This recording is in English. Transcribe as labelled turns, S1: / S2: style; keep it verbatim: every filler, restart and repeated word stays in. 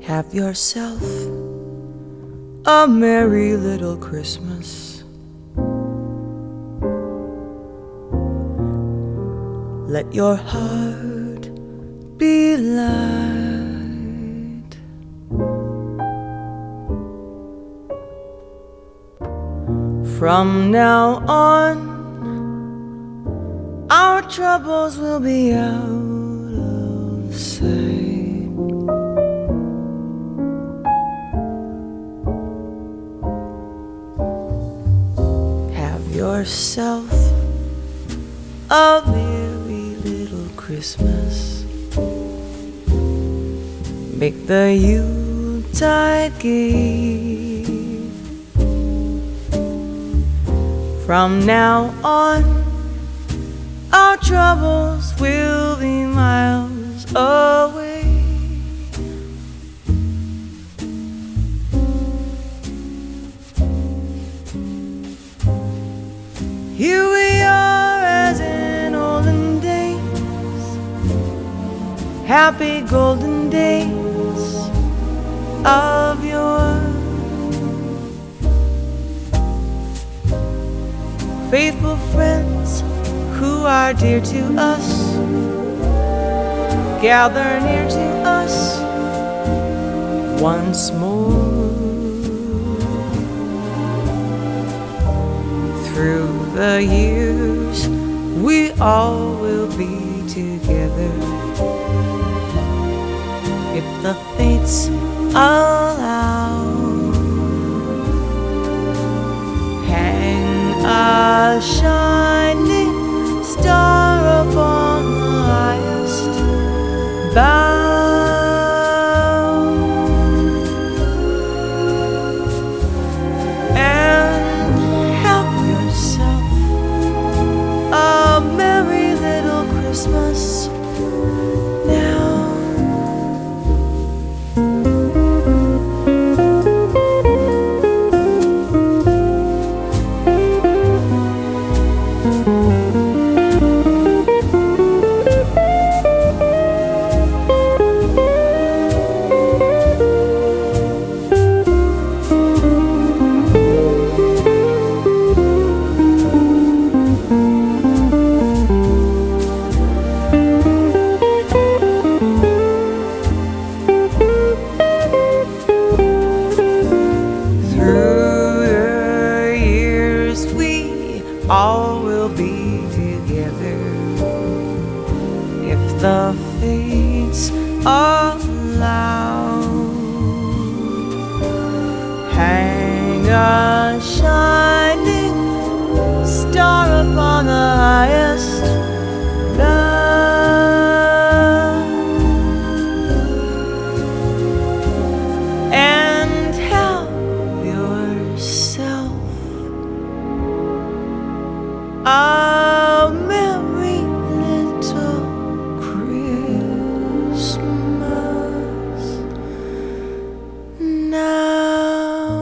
S1: Have yourself a merry little Christmas. Let your heart be light. From now on, our troubles will be out of sight. Yourself a merry little Christmas. Make the Yuletide gay. From now on, our troubles will be miles away. Here we are as in olden days, happy golden days of yore. Faithful friends who are dear to us, gather near to us once more. Through the years, we all will be together, if the fates allow. Hang a shining star upon the highest bough. Christmas now. All will be together, if the fates allow. Hang a shining star upon the highest bough, and help yourself a merry little Christmas now.